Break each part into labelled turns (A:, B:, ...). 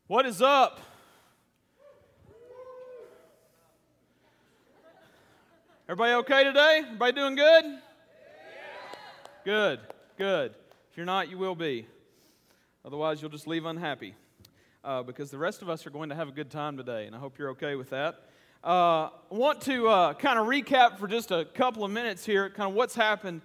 A: What is up? Everybody okay today? Everybody doing good? Good, good. If you're not, you will be. Otherwise, you'll just leave unhappy. Because the rest of us are going to have a good time today, and I hope you're okay with that. I want to kind of recap for just a couple of minutes here, kind of what's happened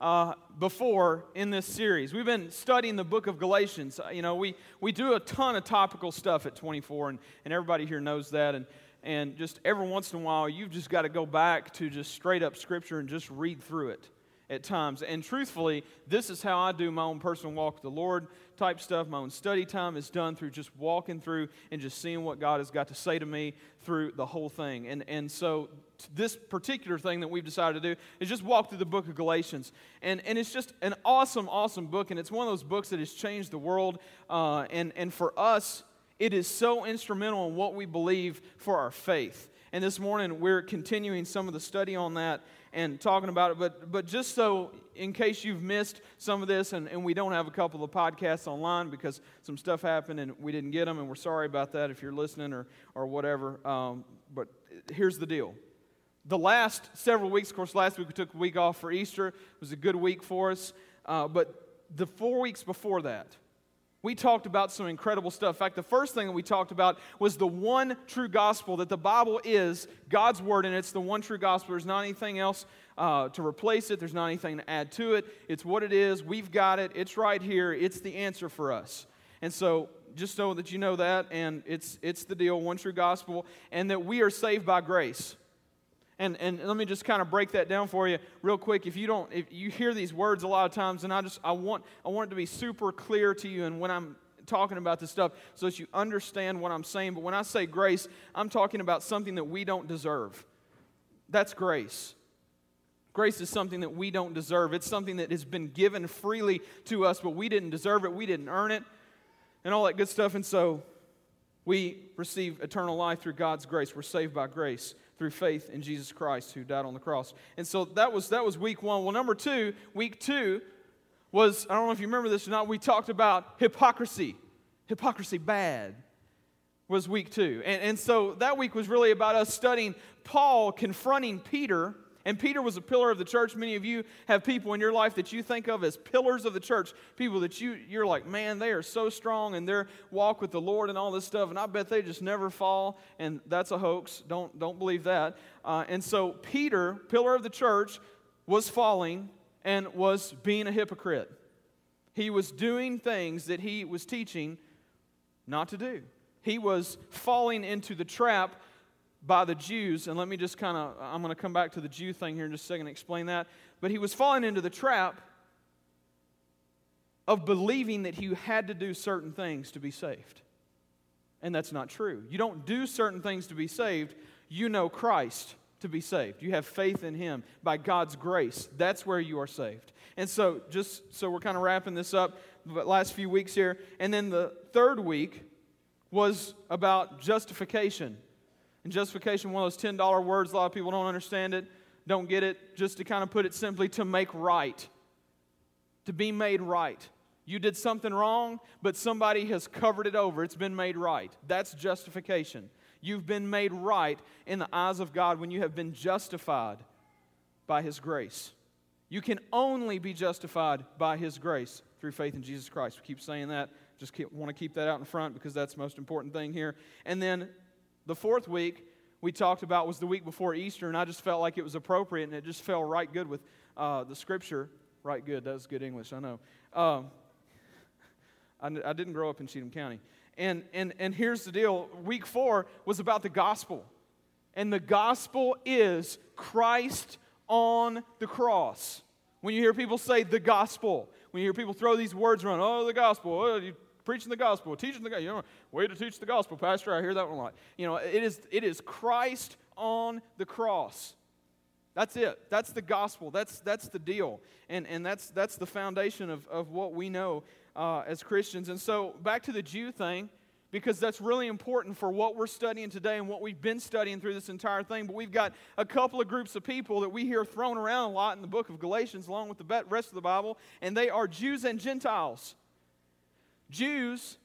A: before in this series. We've been studying the book of Galatians. You know, we do a ton of topical stuff at 24, and everybody here knows that. And just every once in a while, you've just got to go back to just straight up Scripture and just read through it at times. And truthfully, this is how I do my own personal walk with the Lord type stuff. My own study time is done through just walking through and just seeing what God has got to say to me through the whole thing. And so this particular thing that we've decided to do is just walk through the book of Galatians. And it's just an awesome, awesome book. And it's one of those books that has changed the world. And for us, it is so instrumental in what we believe for our faith. And this morning, we're continuing some of the study on that and talking about it. But just so, in case you've missed some of this, and we don't have a couple of podcasts online because some stuff happened and we didn't get them, and we're sorry about that if you're listening or whatever. But here's the deal. The last several weeks, of course, last week we took a week off for Easter. It was a good week for us. But the 4 weeks before that, we talked about some incredible stuff. In fact, the first thing that we talked about was the one true gospel, that the Bible is God's Word, and it's the one true gospel. There's not anything else to replace it. There's not anything to add to it. It's what it is. We've got it. It's right here. It's the answer for us. And so, just so that you know that, and it's the deal, one true gospel, and that we are saved by grace. And let me just kind of break that down for you real quick. If you hear these words a lot of times, and I want it to be super clear to you, and when I'm talking about this stuff, so that you understand what I'm saying. But when I say grace, I'm talking about something that we don't deserve. That's grace. Grace is something that we don't deserve. It's something that has been given freely to us, but we didn't deserve it. We didn't earn it, and all that good stuff. And so we receive eternal life through God's grace. We're saved by grace through faith in Jesus Christ who died on the cross. And so that was week one. Well, week two was, I don't know if you remember this or not, we talked about hypocrisy. Hypocrisy bad was week two. And so that week was really about us studying Paul confronting Peter. And Peter was a pillar of the church. Many of you have people in your life that you think of as pillars of the church. People that you're like, man, they are so strong in their walk with the Lord and all this stuff. And I bet they just never fall. And that's a hoax. Don't believe that. And so Peter, pillar of the church, was falling and was being a hypocrite. He was doing things that he was teaching not to do. He was falling into the trap by the Jews, and let me just I'm going to come back to the Jew thing here in just a second and explain that. But he was falling into the trap of believing that he had to do certain things to be saved. And that's not true. You don't do certain things to be saved. You know Christ to be saved. You have faith in Him by God's grace. That's where you are saved. And so, just so we're kind of wrapping this up, the last few weeks here. And then the third week was about justification. And justification, one of those $10 words, a lot of people don't understand it, don't get it. Just to kind of put it simply, to make right. To be made right. You did something wrong, but somebody has covered it over. It's been made right. That's justification. You've been made right in the eyes of God when you have been justified by His grace. You can only be justified by His grace through faith in Jesus Christ. We keep saying that. Just want to keep that out in front because that's the most important thing here. And then the fourth week we talked about was the week before Easter, and I just felt like it was appropriate, and it just fell right good with the Scripture. Right good, that was good English, I know. I didn't grow up in Cheatham County. And here's the deal. Week 4 was about the gospel. And the gospel is Christ on the cross. When you hear people say the gospel, when you hear people throw these words around, oh, the gospel, oh, you preaching the gospel, teaching the gospel. You know, way to teach the gospel, Pastor. I hear that one a lot. You know, it is Christ on the cross. That's it. That's the gospel. That's the deal. And that's the foundation of what we know as Christians. And so back to the Jew thing, because that's really important for what we're studying today and what we've been studying through this entire thing. But we've got a couple of groups of people that we hear thrown around a lot in the book of Galatians, along with the rest of the Bible, and they are Jews and Gentiles. Jews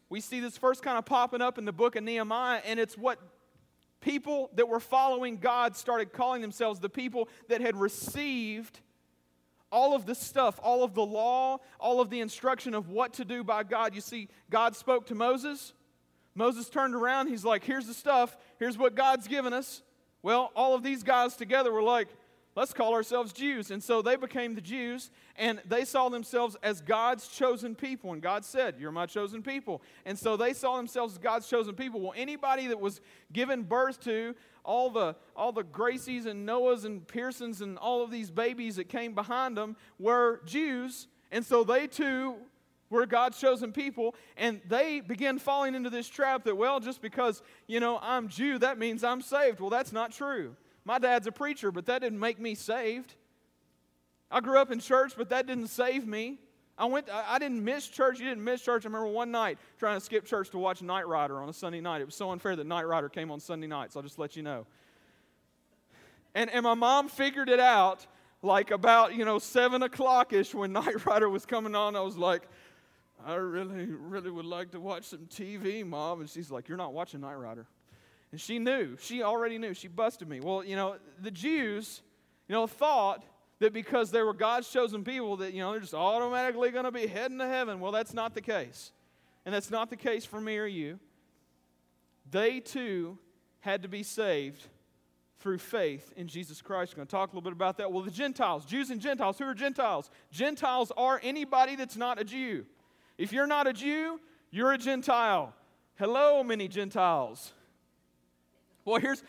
A: we see this first kind of popping up in the book of Nehemiah, and it's what people that were following God started calling themselves, the people that had received all of the stuff, all of the law, all of the instruction of what to do by God. You see, God spoke to Moses. Moses turned around. He's like, here's the stuff. Here's what God's given us. Well, all of these guys together were like, let's call ourselves Jews. And so they became the Jews, and they saw themselves as God's chosen people. And God said, you're my chosen people. And so they saw themselves as God's chosen people. Well, anybody that was given birth to, all the Gracies and Noahs and Pearsons and all of these babies that came behind them were Jews. And so they too were God's chosen people. And they began falling into this trap that, well, just because, I'm Jew, that means I'm saved. Well, that's not true. My dad's a preacher, but that didn't make me saved. I grew up in church, but that didn't save me. I didn't miss church. You didn't miss church. I remember one night trying to skip church to watch Knight Rider on a Sunday night. It was so unfair that Knight Rider came on Sunday nights. I'll just let you know. And my mom figured it out like about, 7 o'clock-ish when Knight Rider was coming on. I was like, I really, really would like to watch some TV, Mom. And she's like, you're not watching Knight Rider. And she knew. She already knew. She busted me. Well, the Jews, thought that because they were God's chosen people that, they're just automatically going to be heading to heaven. Well, that's not the case. And that's not the case for me or you. They, too, had to be saved through faith in Jesus Christ. We're going to talk a little bit about that. Well, the Gentiles, Jews and Gentiles. Who are Gentiles? Gentiles are anybody that's not a Jew. If you're not a Jew, you're a Gentile. Hello, many Gentiles. Well, you're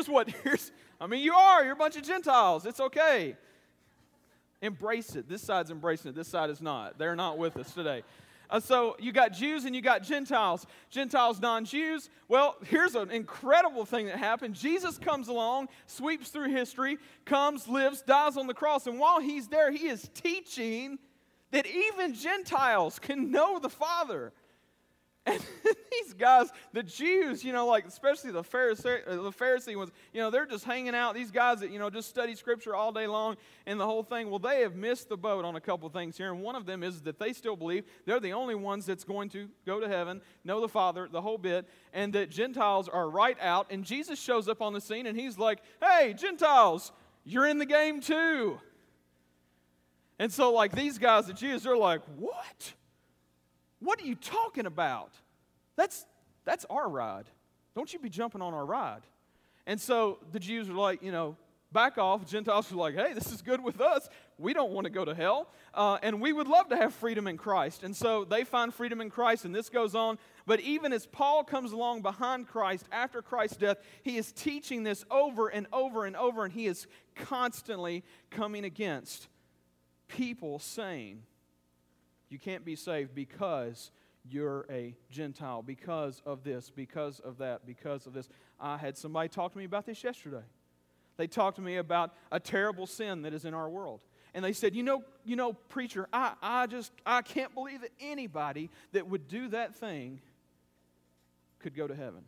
A: a bunch of Gentiles. It's okay. Embrace it. This side's embracing it. This side is not. They're not with us today. So you got Jews and you got Gentiles. Gentiles, non-Jews. Well, here's an incredible thing that happened. Jesus comes along, sweeps through history, comes, lives, dies on the cross. And while he's there, he is teaching that even Gentiles can know the Father. And these guys, the Jews, especially the Pharisee ones, they're just hanging out. These guys that, just study Scripture all day long and the whole thing. Well, they have missed the boat on a couple of things here. And one of them is that they still believe they're the only ones that's going to go to heaven, know the Father, the whole bit, and that Gentiles are right out. And Jesus shows up on the scene and he's like, hey, Gentiles, you're in the game too. And so these guys, the Jews, they're like, what? What are you talking about? That's our ride. Don't you be jumping on our ride. And so the Jews are like, back off. Gentiles are like, hey, this is good with us. We don't want to go to hell. And we would love to have freedom in Christ. And so they find freedom in Christ, and this goes on. But even as Paul comes along behind Christ, after Christ's death, he is teaching this over and over and over, and he is constantly coming against people saying, you can't be saved because you're a Gentile, because of this, because of that, because of this. I had somebody talk to me about this yesterday. They talked to me about a terrible sin that is in our world. And they said, preacher, I can't believe that anybody that would do that thing could go to heaven.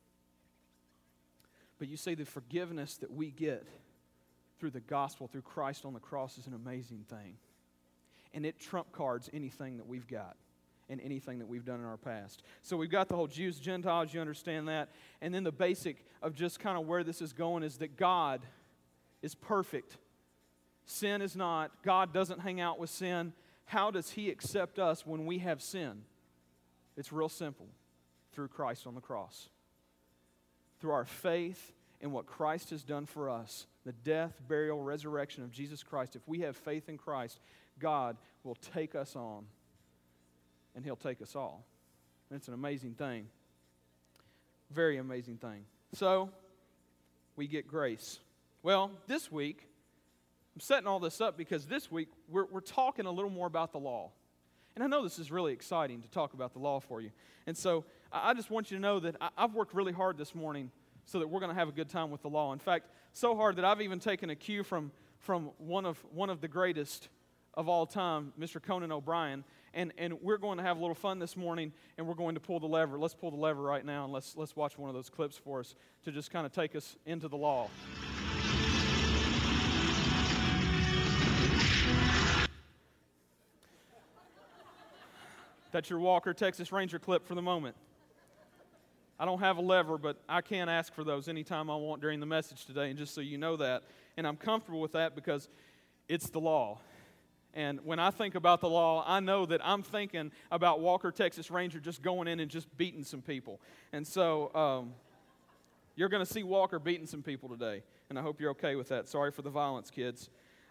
A: But you see, the forgiveness that we get through the gospel, through Christ on the cross, is an amazing thing. And it trump cards anything that we've got and anything that we've done in our past. So we've got the whole Jews, Gentiles, you understand that. And then the basic of just kind of where this is going is that God is perfect. Sin is not. God doesn't hang out with sin. How does He accept us when we have sin? It's real simple. Through Christ on the cross. Through our faith in what Christ has done for us. The death, burial, resurrection of Jesus Christ. If we have faith in Christ, God will take us on, and He'll take us all. And it's an amazing thing. Very amazing thing. So, we get grace. Well, this week, I'm setting all this up because this week, we're talking a little more about the law. And I know this is really exciting to talk about the law for you. And so, I just want you to know that I've worked really hard this morning so that we're going to have a good time with the law. In fact, so hard that I've even taken a cue from one of the greatest of all time, Mr. Conan O'Brien, and we're going to have a little fun this morning, and we're going to pull the lever. Let's pull the lever right now, and let's watch one of those clips for us to just kind of take us into the law. That's your Walker Texas Ranger clip for the moment. I don't have a lever, but I can ask for those anytime I want during the message today, and just so you know that. And I'm comfortable with that because it's the law. And when I think about the law, I know that I'm thinking about Walker Texas Ranger just going in and just beating some people. And so you're going to see Walker beating some people today, and I hope you're okay with that. Sorry for the violence, kids.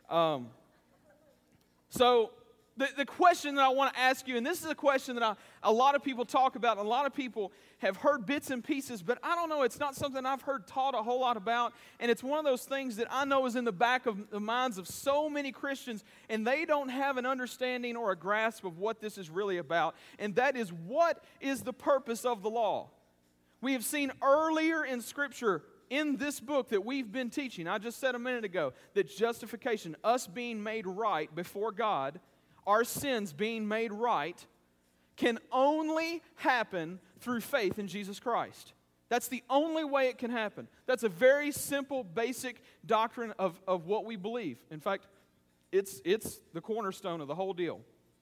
A: So the question that I want to ask you, and this is a question that a lot of people talk about, and a lot of people have heard bits and pieces, but I don't know, it's not something I've heard taught a whole lot about, and it's one of those things that I know is in the back of the minds of so many Christians, and they don't have an understanding or a grasp of what this is really about, and that is, what is the purpose of the law? We have seen earlier in Scripture, in this book that we've been teaching, I just said a minute ago, that justification, us being made right before God, our sins being made right, can only happen through faith in Jesus Christ. That's the only way it can happen. That's a very simple, basic doctrine of what we believe. In fact, it's the cornerstone of the whole deal.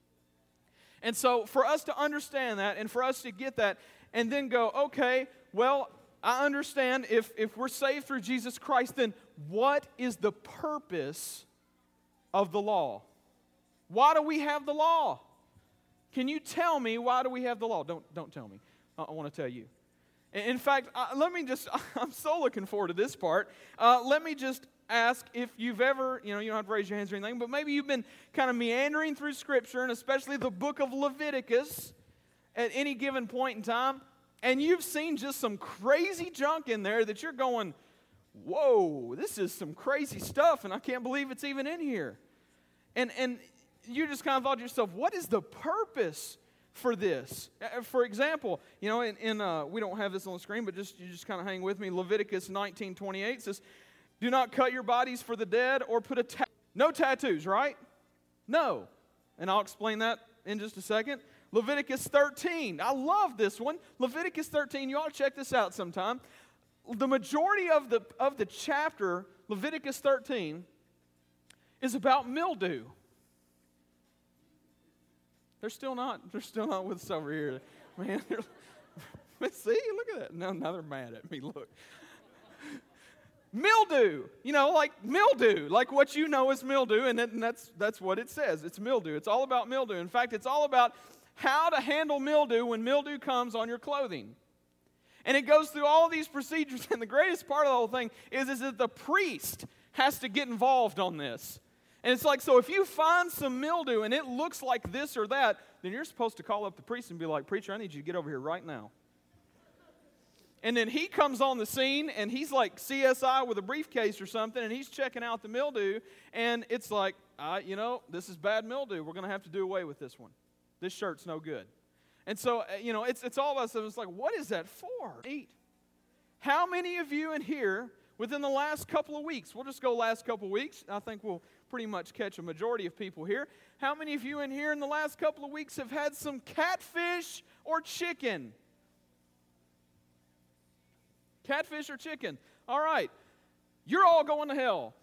A: And so for us to understand that and for us to get that and then go, okay, well, I understand if we're saved through Jesus Christ, then what is the purpose of the law? Why do we have the law? Can you tell me why do we have the law? Don't tell me. I want to tell you. In fact, I'm so looking forward to this part. Let me just ask if you've ever, you don't have to raise your hands or anything, but maybe you've been kind of meandering through Scripture, and especially the book of Leviticus at any given point in time, and you've seen just some crazy junk in there that you're going, whoa, this is some crazy stuff, and I can't believe it's even in here. And you just kind of thought to yourself, what is the purpose for this? For example, we don't have this on the screen, but you just kind of hang with me. Leviticus 19:28 says, do not cut your bodies for the dead or put no tattoos, right? No. And I'll explain that in just a second. Leviticus 13. I love this one. Leviticus 13. You ought to check this out sometime. The majority of the chapter, Leviticus 13, is about mildew. They're still not with us over here. Man, see, look at that. Now they're mad at me, look. Mildew, like mildew, like what you know is mildew, and that's what it says. It's mildew. It's all about mildew. In fact, it's all about how to handle mildew when mildew comes on your clothing. And it goes through all these procedures, and the greatest part of the whole thing is that the priest has to get involved on this. And it's like, so if you find some mildew and it looks like this or that, then you're supposed to call up the priest and be like, preacher, I need you to get over here right now. And then he comes on the scene, and he's like CSI with a briefcase or something, and he's checking out the mildew, and it's like, this is bad mildew. We're going to have to do away with this one. This shirt's no good. And so, it's all of us. It's like, what is that for? How many of you in here, within the last couple of weeks, we'll just go last couple of weeks, I think we'll pretty much catch a majority of people here. How many of you in here in the last couple of weeks have had some catfish or chicken? Catfish or chicken? All right. You're all going to hell.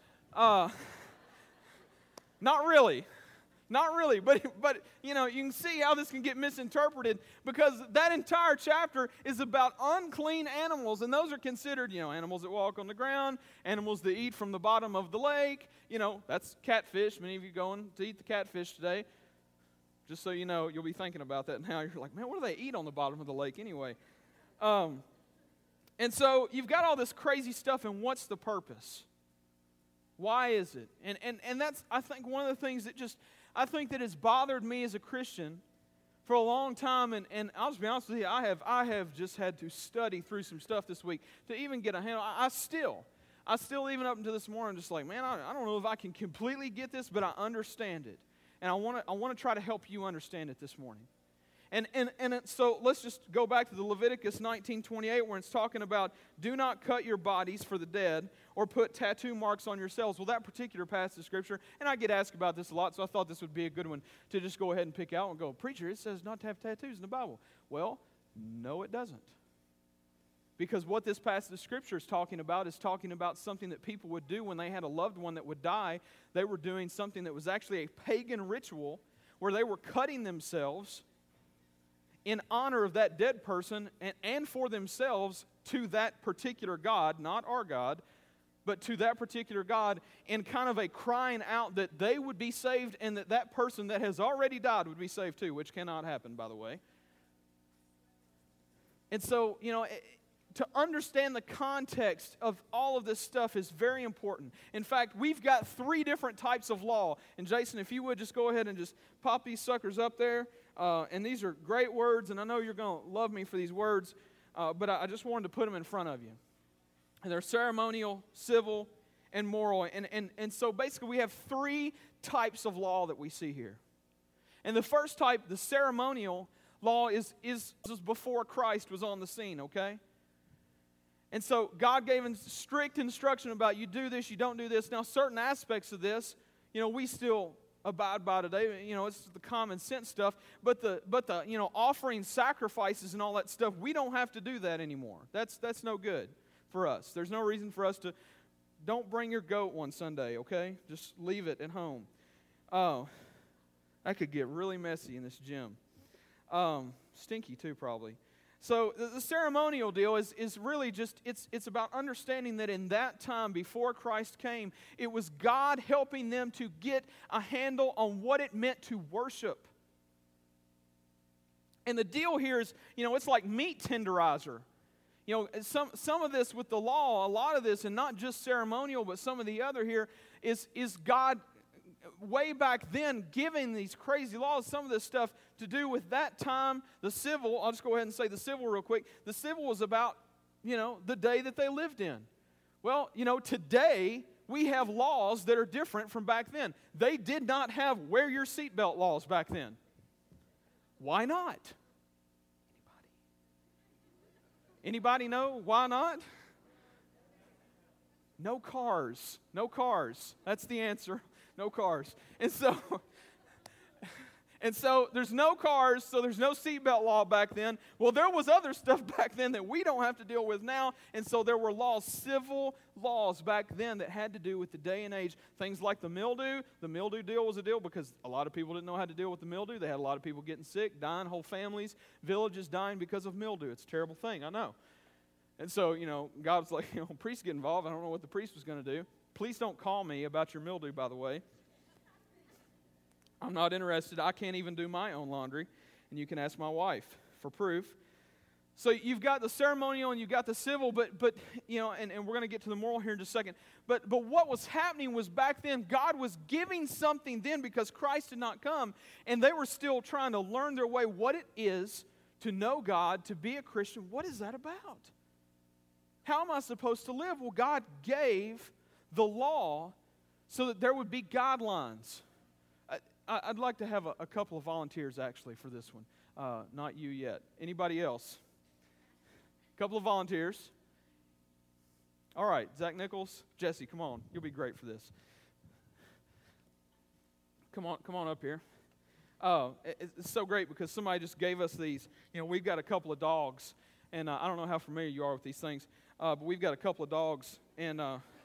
A: Not really. Not really, but you can see how this can get misinterpreted, because that entire chapter is about unclean animals, and those are considered, animals that walk on the ground, animals that eat from the bottom of the lake. That's catfish. Many of you going to eat the catfish today. Just so you know, you'll be thinking about that now. You're like, man, what do they eat on the bottom of the lake anyway? And so you've got all this crazy stuff, and what's the purpose? Why is it? And that's, I think, one of the things that I think that has bothered me as a Christian for a long time, and I'll just be honest with you, I have just had to study through some stuff this week to even get a handle. I still even up until this morning, just like, man, I don't know if I can completely get this, but I understand it, and I want to try to help you understand it this morning. So let's just go back to the Leviticus 19:28, where it's talking about, do not cut your bodies for the dead or put tattoo marks on yourselves. Well, that particular passage of Scripture, and I get asked about this a lot, so I thought this would be a good one to just go ahead and pick out and go, preacher, it says not to have tattoos in the Bible. Well, no, it doesn't. Because what this passage of Scripture is talking about something that people would do when they had a loved one that would die. They were doing something that was actually a pagan ritual where they were cutting themselves in honor of that dead person and for themselves to that particular God, not our God, but to that particular God, in kind of a crying out that they would be saved and that that person that has already died would be saved too, which cannot happen, by the way. And so, to understand the context of all of this stuff is very important. In fact, we've got 3 different types of law. And Jason, if you would just go ahead and just pop these suckers up there. And these are great words, and I know you're going to love me for these words, but I just wanted to put them in front of you. And they're ceremonial, civil, and moral. And so basically we have 3 types of law that we see here. And the first type, the ceremonial law, is before Christ was on the scene, okay? And so God gave strict instruction about you do this, you don't do this. Now certain aspects of this, we still abide by today. It's the common sense stuff. But the offering sacrifices and all that stuff, we don't have to do that anymore. That's no good for us. There's no reason for us to, don't bring your goat one Sunday, okay? Just leave it at home. Oh, that could get really messy in this gym. Stinky too, probably. So the ceremonial deal is really just, it's about understanding that in that time before Christ came, it was God helping them to get a handle on what it meant to worship. And the deal here is, it's like meat tenderizer. Some of this with the law, a lot of this, and not just ceremonial, but some of the other here, is God way back then giving these crazy laws, some of this stuff to do with that time, the civil. I'll just go ahead and say the civil real quick. The civil was about, the day that they lived in. Well, today we have laws that are different from back then. They did not have wear your seatbelt laws back then. Why not? Anybody know why not? No cars. No cars. That's the answer. No cars. And so there's no cars, so there's no seatbelt law back then. Well, there was other stuff back then that we don't have to deal with now. And so there were laws, civil laws back then that had to do with the day and age. Things like the mildew. The mildew deal was a deal because a lot of people didn't know how to deal with the mildew. They had a lot of people getting sick, dying, whole families, villages dying because of mildew. It's a terrible thing, I know. And so, God's like, priests get involved. I don't know what the priest was going to do. Please don't call me about your mildew, by the way. I'm not interested. I can't even do my own laundry. And you can ask my wife for proof. So you've got the ceremonial and you've got the civil, but and we're going to get to the moral here in just a second. But what was happening was back then, God was giving something then because Christ did not come. And they were still trying to learn their way what it is to know God, to be a Christian. What is that about? How am I supposed to live? Well, God gave the law so that there would be guidelines. I'd like to have a couple of volunteers actually for this one. Not you yet. Anybody else? A couple of volunteers. All right, Zach Nichols, Jesse, come on. You'll be great for this. Come on up here. Oh, it's so great because somebody just gave us these. We've got a couple of dogs, and I don't know how familiar you are with these things, but we've got a couple of dogs, and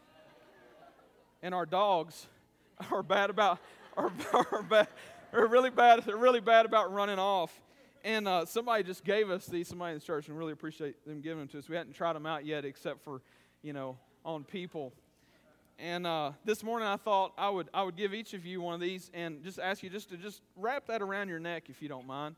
A: our dogs are bad about are really bad. They're really bad about running off. And somebody just gave us these. Somebody in the church, and really appreciate them giving them to us. We hadn't tried them out yet, except for on people. And this morning I thought I would give each of you one of these and just ask you to wrap that around your neck if you don't mind.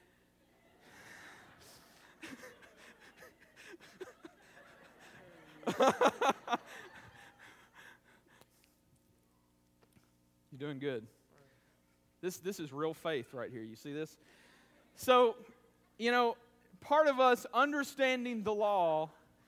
A: You're doing good. This is real faith right here. You see this? So, part of us understanding the law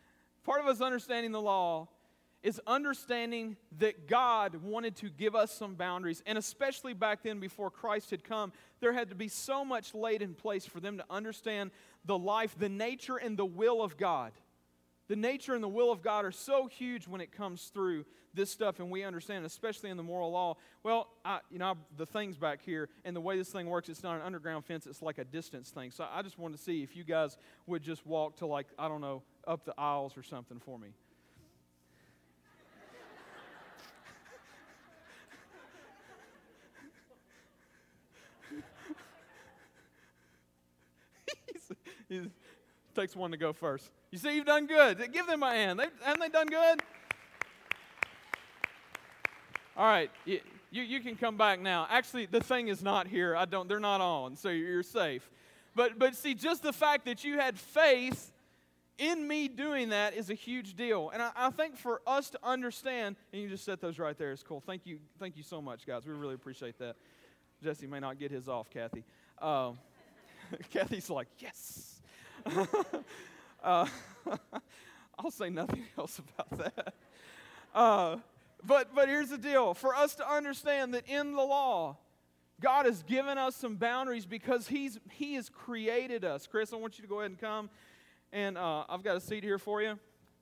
A: is understanding that God wanted to give us some boundaries. And especially back then before Christ had come, there had to be so much laid in place for them to understand the life, the nature, and the will of God. The nature and the will of God are so huge when it comes through this stuff, and we understand, especially in the moral law. Well, the things back here, and the way this thing works, it's not an underground fence, it's like a distance thing. So I just wanted to see if you guys would just walk to up the aisles or something for me. It takes one to go first. You see, you've done good. Give them a hand. Haven't they done good? All right, you can come back now. Actually, the thing is not here. They're not on, so you're safe. But see, just the fact that you had faith in me doing that is a huge deal. And I think for us to understand, and you just set those right there, it's cool. Thank you so much, guys. We really appreciate that. Jesse may not get his off, Kathy. Kathy's like, yes. I'll say nothing else about that. But here's the deal. For us to understand that in the law, God has given us some boundaries because He has created us. Chris, I want you to go ahead and come. And I've got a seat here for you.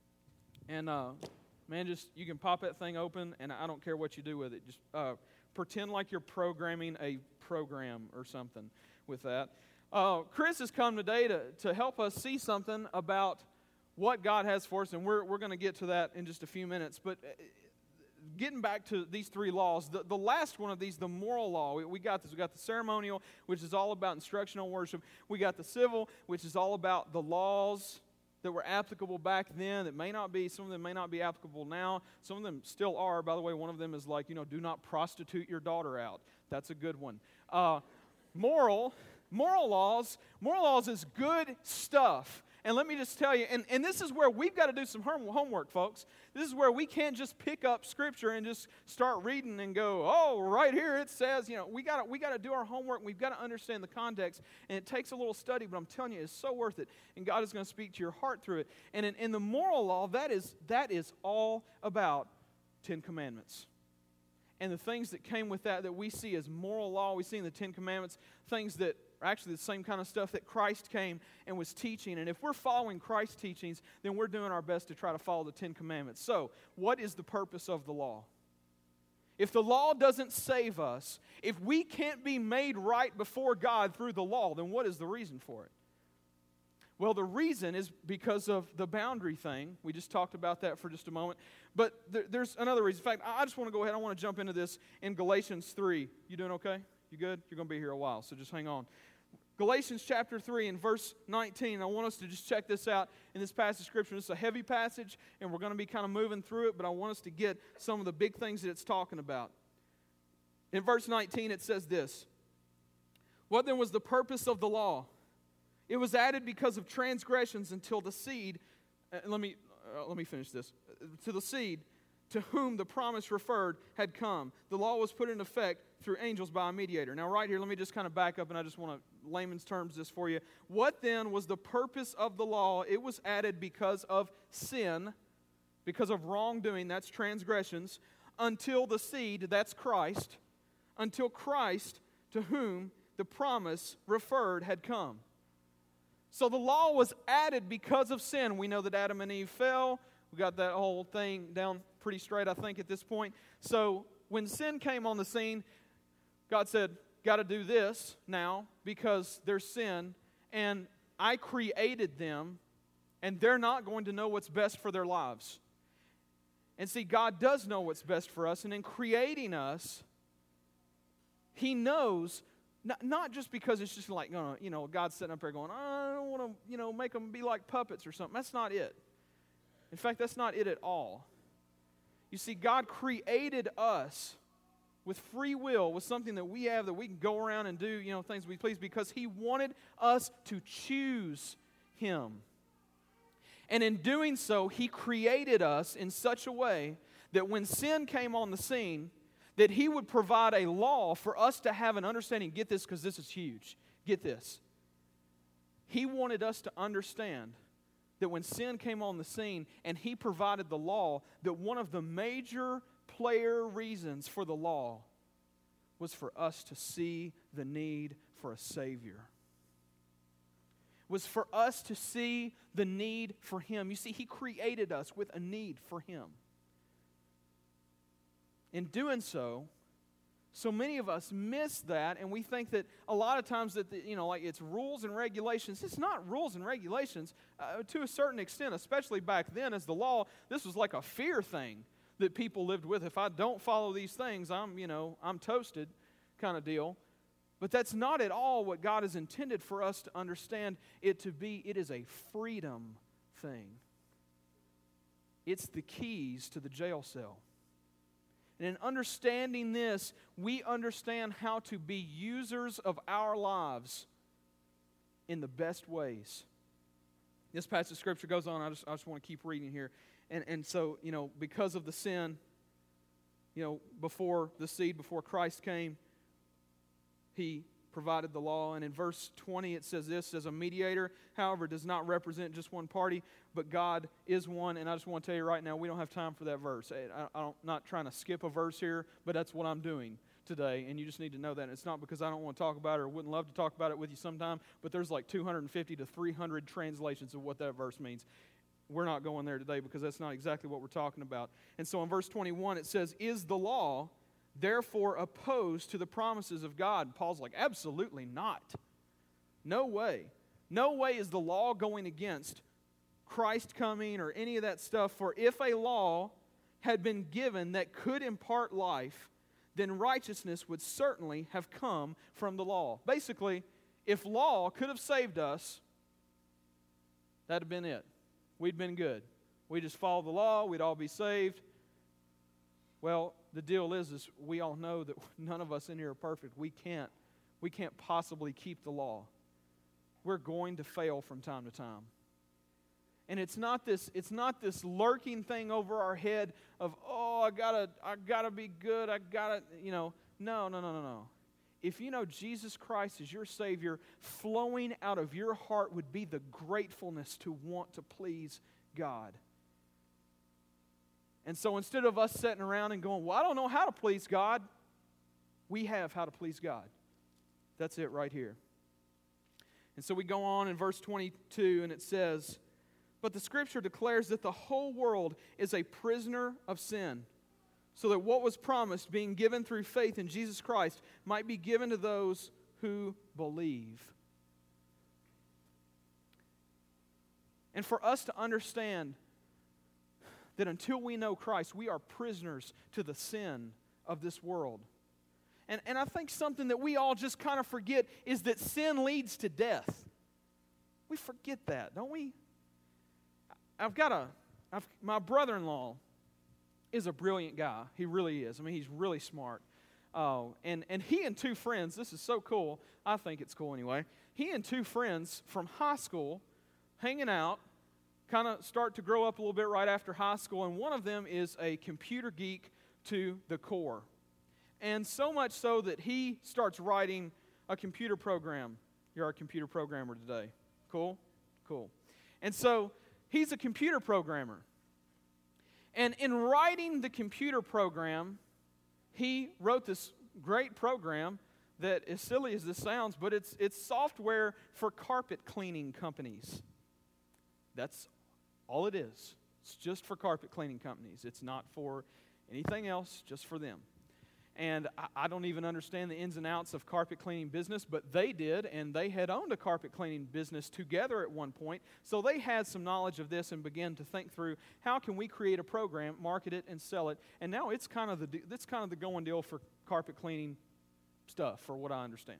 A: And man, just you can pop that thing open, and I don't care what you do with it. Just pretend like you're programming a program or something with that. Chris has come today to help us see something about what God has for us, and we're going to get to that in just a few minutes. But getting back to these three laws, the last one of these, the moral law, we got this. We got the ceremonial, which is all about instructional worship. We got the civil, which is all about the laws that were applicable back then that may not be, some of them may not be applicable now. Some of them still are. By the way, one of them is like, do not prostitute your daughter out. That's a good one. Moral laws is good stuff. And let me just tell you, and this is where we've got to do some homework, folks. This is where we can't just pick up Scripture and just start reading and go, oh, right here it says, we got to do our homework. We've got to understand the context, and it takes a little study, but I'm telling you, it's so worth it. And God is going to speak to your heart through it. And in the moral law, that is all about 10 Commandments. And the things that came with that we see as moral law, we see in the 10 Commandments, things that are actually the same kind of stuff that Christ came and was teaching. And if we're following Christ's teachings, then we're doing our best to try to follow the 10 Commandments. So, what is the purpose of the law? If the law doesn't save us, if we can't be made right before God through the law, then what is the reason for it? Well, the reason is because of the boundary thing. We just talked about that for just a moment. But there's another reason. In fact, I just want to go ahead. I want to jump into this in Galatians 3. You doing okay? You good? You're going to be here a while, so just hang on. Galatians chapter 3 and verse 19. I want us to just check this out in this passage of Scripture. It's a heavy passage, and we're going to be kind of moving through it, but I want us to get some of the big things that it's talking about. In verse 19, it says this. What then was the purpose of the law? It was added because of transgressions until the seed, let me finish this, to the seed to whom the promise referred had come. The law was put in effect through angels by a mediator. Now right here, let me just kind of back up, and I just want to layman's terms this for you. What then was the purpose of the law? It was added because of sin, because of wrongdoing, that's transgressions, until the seed, that's Christ, until Christ to whom the promise referred had come. So the law was added because of sin. We know that Adam and Eve fell. We got that whole thing down pretty straight, I think, at this point. So when sin came on the scene, God said, got to do this now because there's sin, and I created them, and they're not going to know what's best for their lives. And see, God does know what's best for us, and in creating us, He knows. Not just because it's just like, God's sitting up there going, I don't want to, make them be like puppets or something. That's not it. In fact, that's not it at all. You see, God created us with free will, with something that we have that we can go around and do, things we please, because He wanted us to choose Him. And in doing so, He created us in such a way that when sin came on the scene, that He would provide a law for us to have an understanding. Get this, because this is huge. Get this. He wanted us to understand that when sin came on the scene and He provided the law, that one of the major player reasons for the law was for us to see the need for a Savior. Was for us to see the need for Him. You see, He created us with a need for Him. In doing so many of us miss that, and we think that a lot of times that, like it's rules and regulations. It's not rules and regulations to a certain extent, especially back then as the law. This was like a fear thing that people lived with. If I don't follow these things, I'm toasted kind of deal. But that's not at all what God has intended for us to understand it to be. It is a freedom thing. It's the keys to the jail cell. And in understanding this, we understand how to be users of our lives in the best ways. This passage of Scripture goes on. I just want to keep reading here. And so, because of the sin, before the seed, before Christ came, He provided the law. And in verse 20 it says this, as a mediator, however, does not represent just one party, but God is one. And I just want to tell you right now, we don't have time for that verse. I'm not trying to skip a verse here, but that's what I'm doing today, and you just need to know that. And it's not because I don't want to talk about it or wouldn't love to talk about it with you sometime, but there's like 250 to 300 translations of what that verse means. We're not going there today because that's not exactly what we're talking about. And so in verse 21 it says, is the law therefore opposed to the promises of God? Paul's like, absolutely not. No way. No way is the law going against Christ coming or any of that stuff. For if a law had been given that could impart life, then righteousness would certainly have come from the law. Basically, if law could have saved us, that'd have been it. We'd been good. We just follow the law, we'd all be saved. Well, the deal is we all know that none of us in here are perfect. We can't possibly keep the law. We're going to fail from time to time. And it's not this lurking thing over our head of, I gotta be good, No. If you know Jesus Christ is your Savior, flowing out of your heart would be the gratefulness to want to please God. And so instead of us sitting around and going, well, I don't know how to please God, we have how to please God. That's it right here. And so we go on in verse 22, and it says, but the Scripture declares that the whole world is a prisoner of sin, so that what was promised, being given through faith in Jesus Christ, might be given to those who believe. And for us to understand that until we know Christ, we are prisoners to the sin of this world. And I think something that we all just kind of forget is that sin leads to death. We forget that, don't we? My brother-in-law is a brilliant guy. He really is. I mean, he's really smart. And he and two friends, this is so cool. I think it's cool anyway. He and two friends from high school hanging out, kind of start to grow up a little bit right after high school, and one of them is a computer geek to the core. And so much so that he starts writing a computer program. You're our computer programmer today. Cool? Cool. And so he's a computer programmer. And in writing the computer program, he wrote this great program that, as silly as this sounds, but it's software for carpet cleaning companies. That's all it is. It's just for carpet cleaning companies. It's not for anything else, just for them. And I don't even understand the ins and outs of carpet cleaning business, but they did, and they had owned a carpet cleaning business together at one point. So they had some knowledge of this and began to think through, how can we create a program, market it, and sell it? And now it's kind of the going deal for carpet cleaning stuff, for what I understand.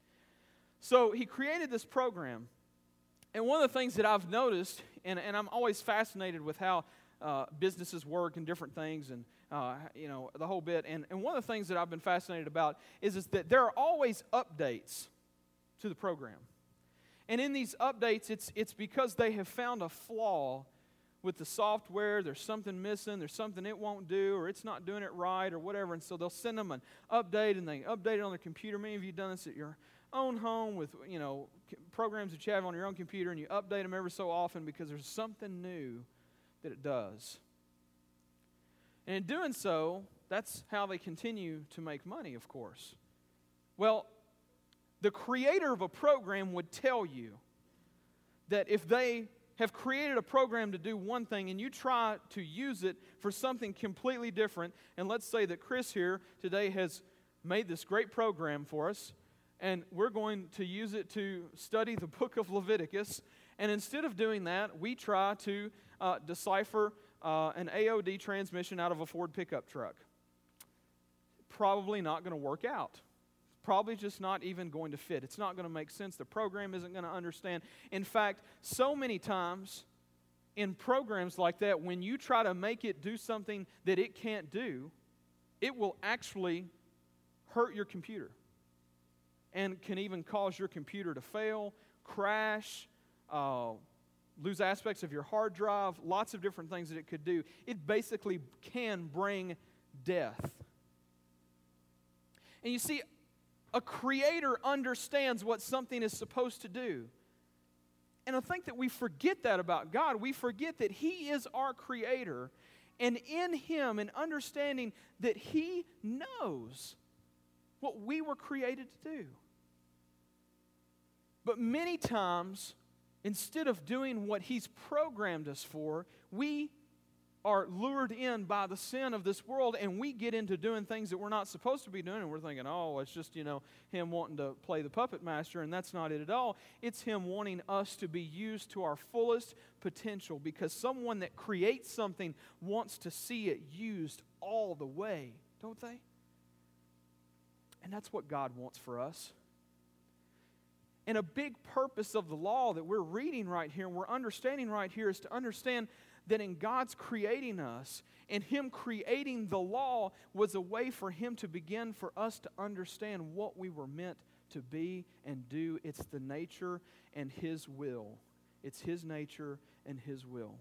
A: So he created this program. And one of the things that I've noticed, and I'm always fascinated with how businesses work and different things, and the whole bit. And one of the things that I've been fascinated about is that there are always updates to the program. And in these updates, it's because they have found a flaw with the software. There's something missing. There's something it won't do, or it's not doing it right, or whatever. And so they'll send them an update, and they update it on their computer. Many of you have done this at your own home with programs that you have on your own computer, and you update them every so often because there's something new that it does. And in doing so, that's how they continue to make money, of course. Well, the creator of a program would tell you that if they have created a program to do one thing and you try to use it for something completely different, and let's say that Chris here today has made this great program for us, and we're going to use it to study the book of Leviticus, and instead of doing that, we try to decipher an AOD transmission out of a Ford pickup truck. Probably not going to work out. probably just not even going to fit. It's not going to make sense. The program isn't going to understand. In fact, so many times in programs like that, when you try to make it do something that it can't do, it will actually hurt your computer and can even cause your computer to fail, crash, lose aspects of your hard drive, lots of different things that it could do. It basically can bring death. And you see, a creator understands what something is supposed to do. And I think that we forget that about God. We forget that He is our creator. And in Him, and understanding that He knows what we were created to do. But many times, instead of doing what He's programmed us for, we are lured in by the sin of this world, and we get into doing things that we're not supposed to be doing, and we're thinking, oh, it's just, Him wanting to play the puppet master, and that's not it at all. It's Him wanting us to be used to our fullest potential, because someone that creates something wants to see it used all the way, don't they? And that's what God wants for us. And a big purpose of the law that we're reading right here, and we're understanding right here, is to understand that in God's creating us, and Him creating the law was a way for Him to begin for us to understand what we were meant to be and do. It's the nature and His will. It's His nature and His will.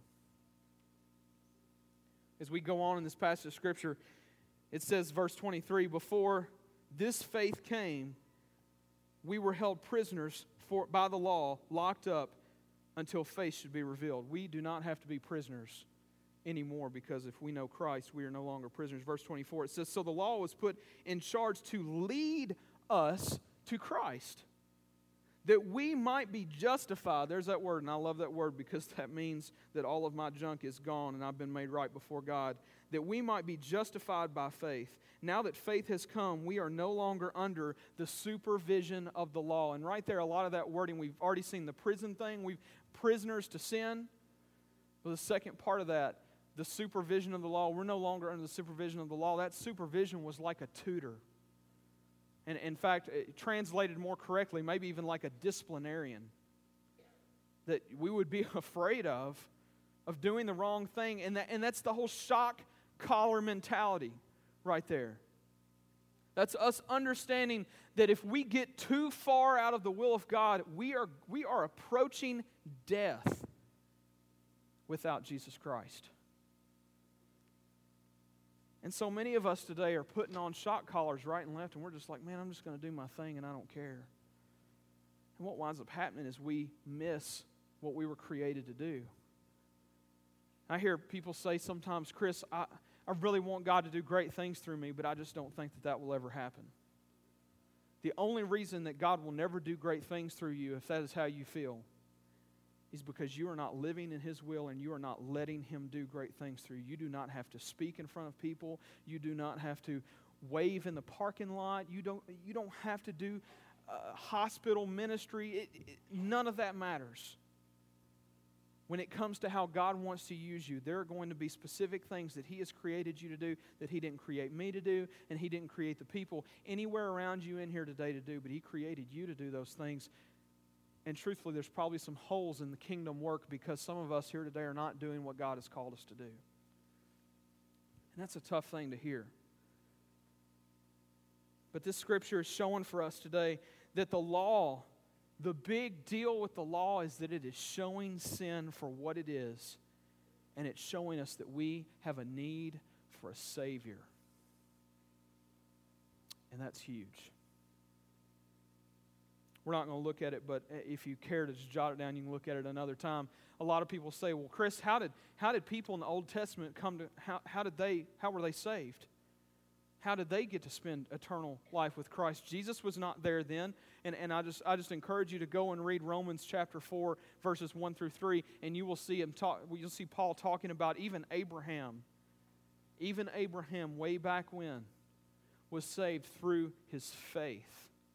A: As we go on in this passage of Scripture, it says, verse 23, before this faith came, we were held prisoners by the law, locked up, until faith should be revealed. We do not have to be prisoners anymore, because if we know Christ, we are no longer prisoners. Verse 24, it says, so the law was put in charge to lead us to Christ, that we might be justified. There's that word, and I love that word because that means that all of my junk is gone and I've been made right before God. That we might be justified by faith. Now that faith has come, we are no longer under the supervision of the law. And right there, a lot of that wording, we've already seen the prison thing. We've prisoners to sin. Well, the second part of that, the supervision of the law, we're no longer under the supervision of the law. That supervision was like a tutor. And in fact, translated more correctly, maybe even like a disciplinarian. That we would be afraid of doing the wrong thing. And that's the whole shock collar mentality right there. That's us understanding that if we get too far out of the will of God, we are approaching death without Jesus Christ. And so many of us today are putting on shock collars right and left, and we're just like, man, I'm just going to do my thing and I don't care. And what winds up happening is we miss what we were created to do. I hear people say sometimes, Chris, I really want God to do great things through me, but I just don't think that will ever happen. The only reason that God will never do great things through you, if that is how you feel, is because you are not living in His will and you are not letting Him do great things through you. You do not have to speak in front of people. You do not have to wave in the parking lot. You don't have to do hospital ministry. None of that matters. When it comes to how God wants to use you, there are going to be specific things that He has created you to do that He didn't create me to do, and He didn't create the people anywhere around you in here today to do, but He created you to do those things. And truthfully, there's probably some holes in the kingdom work because some of us here today are not doing what God has called us to do. And that's a tough thing to hear. But this scripture is showing for us today that the law, the big deal with the law is that it is showing sin for what it is, and it's showing us that we have a need for a Savior. And that's huge. We're not going to look at it, but if you care to just jot it down, you can look at it another time. A lot of people say, well, Chris, how did people in the Old Testament come to, how were they saved? How did they get to spend eternal life with Christ? Jesus was not there then, and I just encourage you to go and read Romans chapter 4, verses 1 through 3, and you will see you'll see Paul talking about even Abraham. Even Abraham, way back when, was saved through his faith.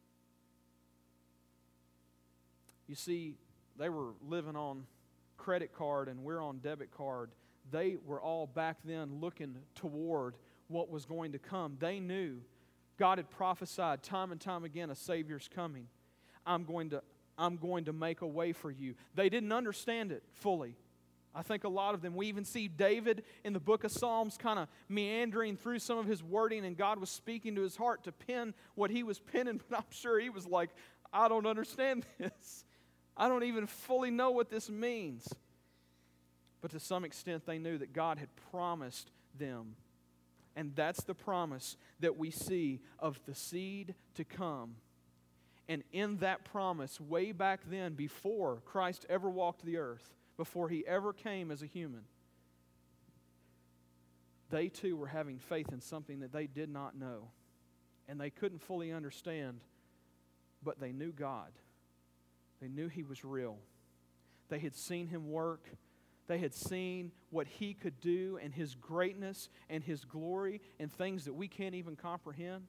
A: You see, they were living on credit card and we're on debit card. They were all back then looking toward what was going to come. They knew God had prophesied time and time again, a Savior's coming. I'm going to make a way for you. They didn't understand it fully. I think a lot of them, we even see David in the book of Psalms kind of meandering through some of his wording, and God was speaking to his heart to pen what he was penning, but I'm sure he was like, I don't understand this. I don't even fully know what this means. But to some extent, they knew that God had promised them. And that's the promise that we see of the seed to come. And in that promise, way back then, before Christ ever walked the earth, before He ever came as a human, they too were having faith in something that they did not know. And they couldn't fully understand, but they knew God. They knew He was real. They had seen Him work. They had seen what He could do and His greatness and His glory and things that we can't even comprehend.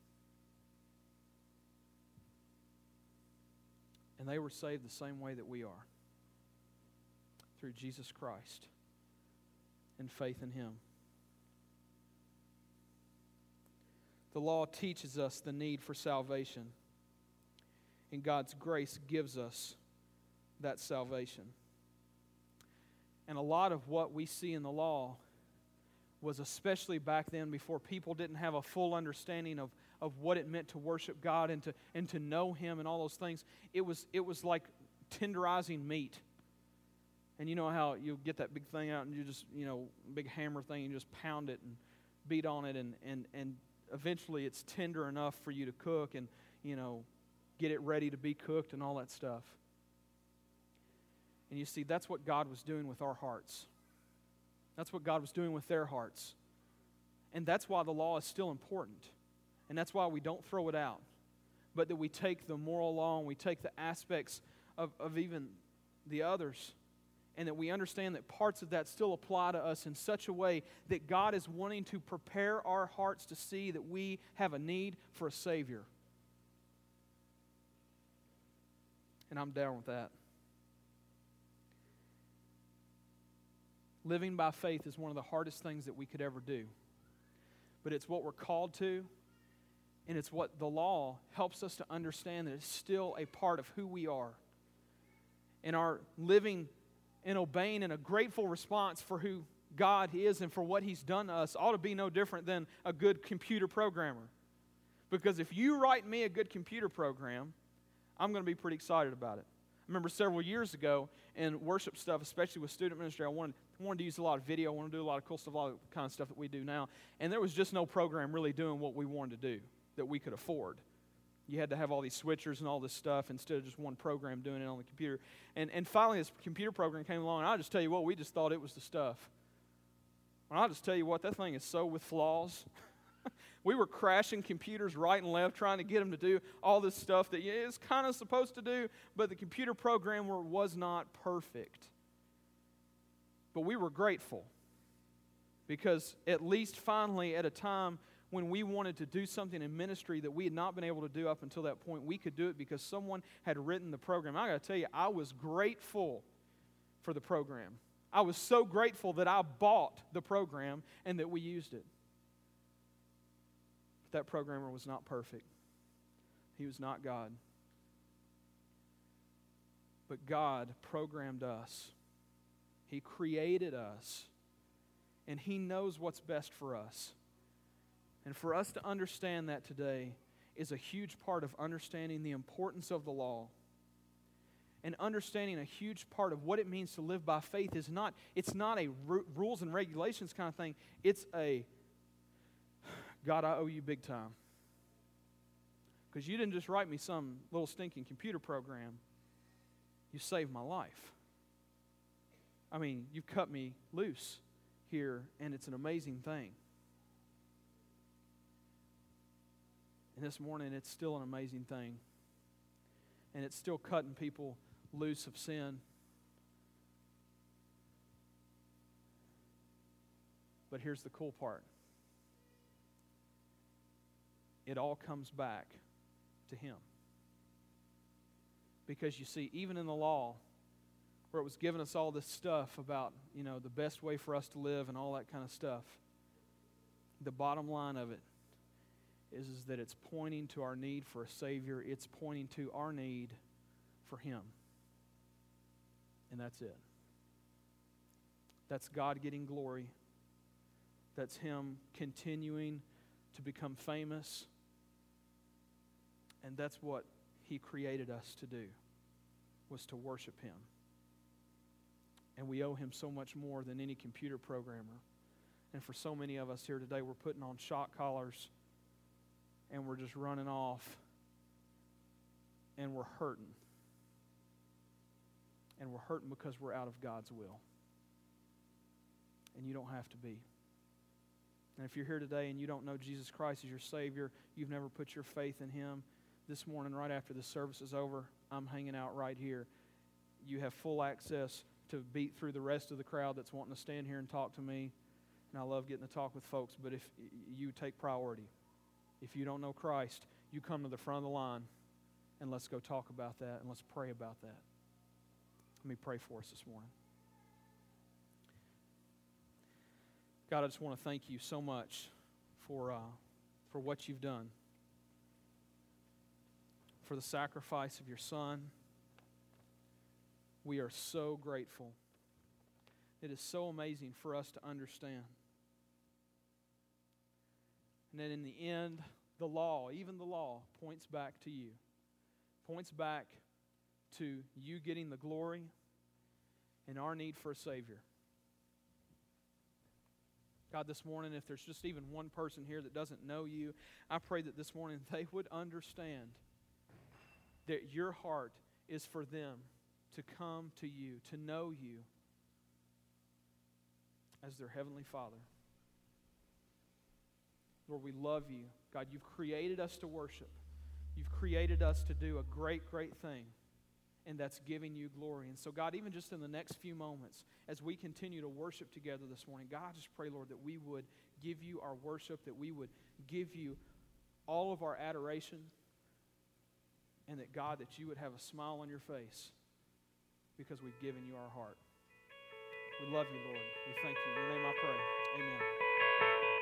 A: And they were saved the same way that we are, through Jesus Christ and faith in Him. The law teaches us the need for salvation, and God's grace gives us that salvation. And a lot of what we see in the law was, especially back then, before people didn't have a full understanding of what it meant to worship God and to know Him and all those things. It was like tenderizing meat. And you know how you get that big thing out and you just, big hammer thing, you just pound it and beat on it, and eventually it's tender enough for you to cook and, get it ready to be cooked and all that stuff. And you see, that's what God was doing with our hearts. That's what God was doing with their hearts. And that's why the law is still important. And that's why we don't throw it out. But that we take the moral law and we take the aspects of even the others, and that we understand that parts of that still apply to us in such a way that God is wanting to prepare our hearts to see that we have a need for a Savior. And I'm down with that. Living by faith is one of the hardest things that we could ever do. But it's what we're called to, and it's what the law helps us to understand that it's still a part of who we are. And our living and obeying in a grateful response for who God is and for what He's done to us ought to be no different than a good computer programmer. Because if you write me a good computer program, I'm going to be pretty excited about it. I remember several years ago in worship stuff, especially with student ministry, I wanted to use a lot of video. I wanted to do a lot of cool stuff, a lot of kind of stuff that we do now. And there was just no program really doing what we wanted to do that we could afford. You had to have all these switchers and all this stuff instead of just one program doing it on the computer. And finally this computer program came along, and I'll just tell you what, we just thought it was the stuff. And I'll just tell you what, that thing is so with flaws. We were crashing computers right and left, trying to get them to do all this stuff that it's kind of supposed to do, but the computer programmer was not perfect. But we were grateful, because at least finally at a time when we wanted to do something in ministry that we had not been able to do up until that point, we could do it because someone had written the program. I got to tell you, I was grateful for the program. I was so grateful that I bought the program and that we used it. But that programmer was not perfect. He was not God. But God programmed us. He created us. And He knows what's best for us. And for us to understand that today is a huge part of understanding the importance of the law. And understanding a huge part of what it means to live by faith it's not a rules and regulations kind of thing. It's a, God, I owe you big time. Because you didn't just write me some little stinking computer program. You saved my life. I mean, you've cut me loose here, and it's an amazing thing. And this morning, it's still an amazing thing. And it's still cutting people loose of sin. But here's the cool part. It all comes back to Him. Because you see, even in the law, where it was giving us all this stuff about, the best way for us to live and all that kind of stuff, the bottom line of it is that it's pointing to our need for a Savior. It's pointing to our need for Him. And that's it. That's God getting glory. That's Him continuing to become famous. And that's what He created us to do, was to worship Him. And we owe Him so much more than any computer programmer. And for so many of us here today, we're putting on shock collars and we're just running off and we're hurting. And we're hurting because we're out of God's will. And you don't have to be. And if you're here today and you don't know Jesus Christ as your Savior, you've never put your faith in Him, this morning, right after the service is over, I'm hanging out right here. You have full access to beat through the rest of the crowd that's wanting to stand here and talk to me. And I love getting to talk with folks, but if you take priority, if you don't know Christ, you come to the front of the line and let's go talk about that and let's pray about that. Let me pray for us this morning. God, I just want to thank you so much for what you've done, for the sacrifice of your Son. We are so grateful. It is so amazing for us to understand. And that in the end, the law, even the law, points back to you. Points back to you getting the glory and our need for a Savior. God, this morning, if there's just even one person here that doesn't know you, I pray that this morning they would understand that your heart is for them to come to you, to know you as their Heavenly Father. Lord, we love you. God, you've created us to worship. You've created us to do a great, great thing, and that's giving you glory. And so, God, even just in the next few moments, as we continue to worship together this morning, God, I just pray, Lord, that we would give you our worship, that we would give you all of our adoration, and that, God, that you would have a smile on your face because we've given you our heart. We love you, Lord. We thank you. In your name I pray. Amen.